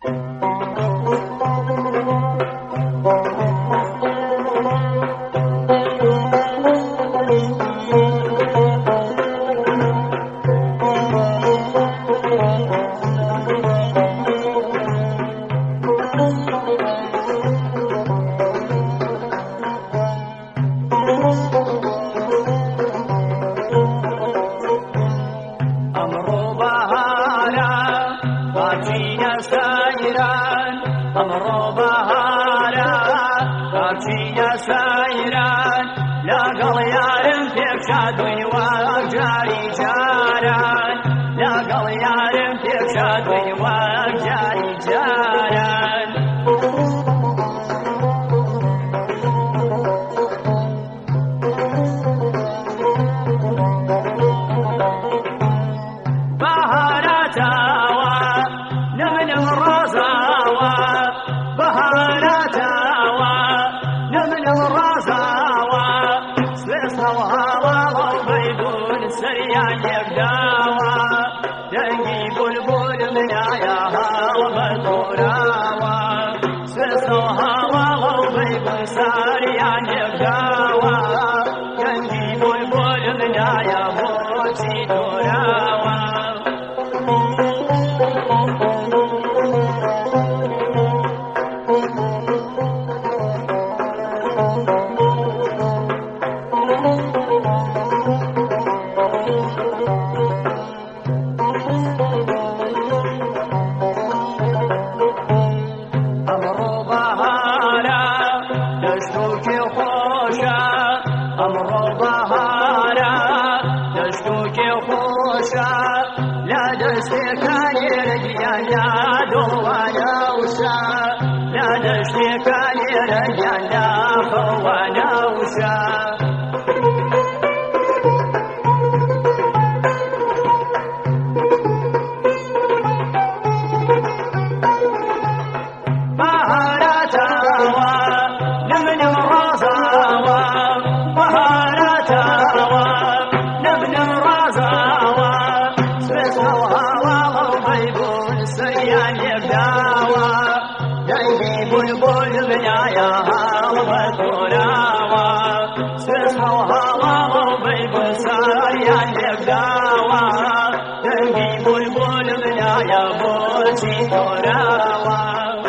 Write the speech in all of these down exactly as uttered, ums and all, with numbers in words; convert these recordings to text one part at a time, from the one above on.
أمر بهارا كارتيا سايران لا قليار فيك شادوي وجاري جاران لا قليار فيك شادوي وجاري جاران سريان يبداوا دنقي بلبل من عياها وبدوراوا سسوها وغوبي سريان يبداوا دنقي بلبل من عياها وبدوراوا لا دستكان رجيان لا دوانا وسا لا دستكان رجيان لا خوانا وسا بهاراتاوا نمن مرازاوا بهاراتاوا نمن مرازاوا سريان يبداوا دنقي بلبل من عياها وبدوراوا سسوها وغوبي سريان يبداوا دنقي بلبل من عياها وبدوراوا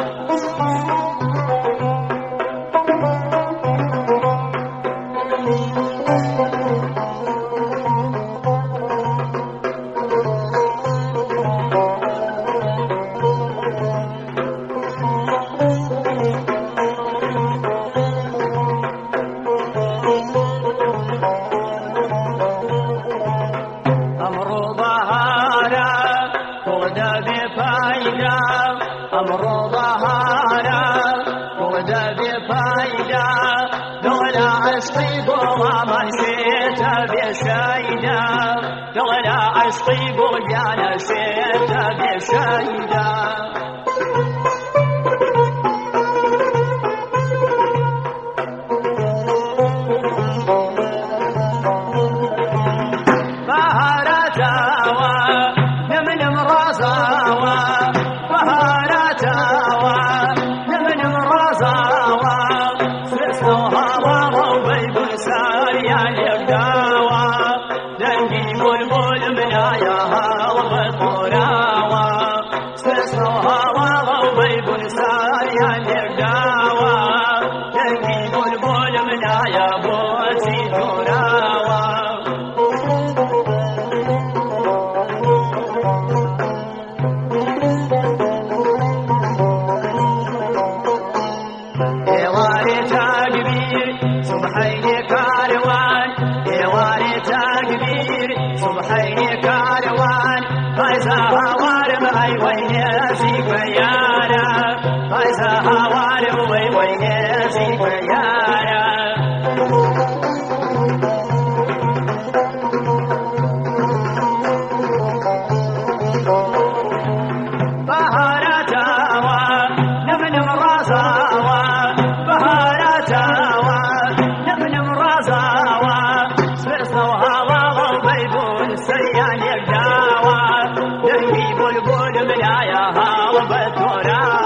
أمر ظهارا ودا بفايدة دولا عشقي قوى من شئت بشيدا دولا عشقي قوى من شئت بشيدا بهاراتاوا نمن مرازاوا بهاراتاوا نمن مرازاوا سسوها وغوبي سريان يبداوا دنقي بلبل من عياها وبدوراوا سسوها وغوبي سريان يبداوا دنقي بلبل من عياها وبدوراوا صبحيني كاروان يواري تكبير صبحيني كاروان فايزا هوارم اي وين يزيك ويانا فايزا هوارم اي وين يزيك ويانا بهاراتاوا نمن مرازاوا بهاراتاوا سريان يبداوا دنقي بلبل من عياها وبدوراوا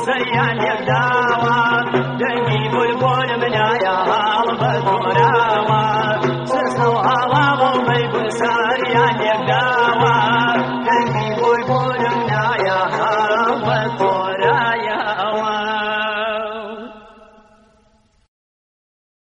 سريان يبداوا دنجي بلبل منايا هالبكوراوا سسوا هوا وبيب سريان يبداوا